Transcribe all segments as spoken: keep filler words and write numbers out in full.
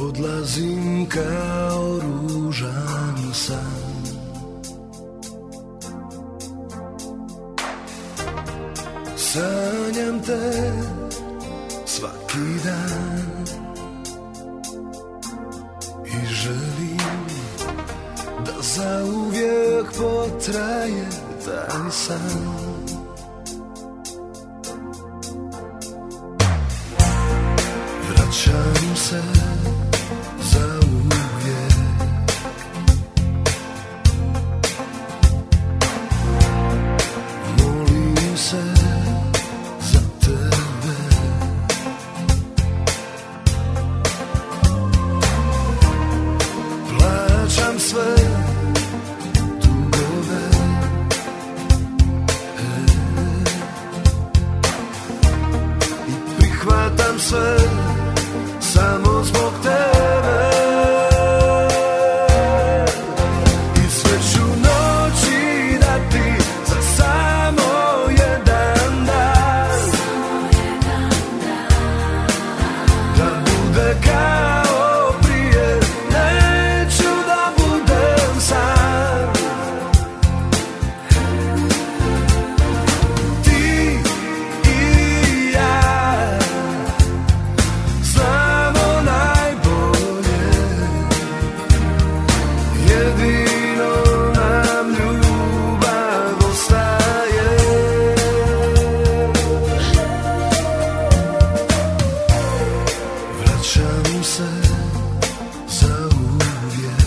Odlazim kao ružan san. Sanjam te svaki dan i želim da zauvijek potraje taj san. Vraćam se zauvijek, molim se za tebe, plaćam sve dugove, e, i prihvatam sve samo zbog tebe. I sve ću noći dati za samo jedan dan, da bude kao prije, neću da budem sam. Ti i ja znamo najbolje, jedino nam ljubav ostaje. Vraćam se zauvijek,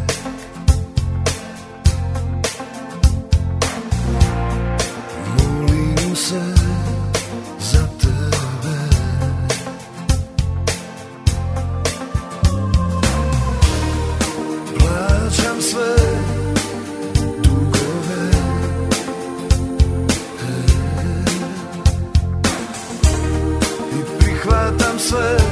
molim se za tebe, plaćam sve dugove, e, i prihvatam sve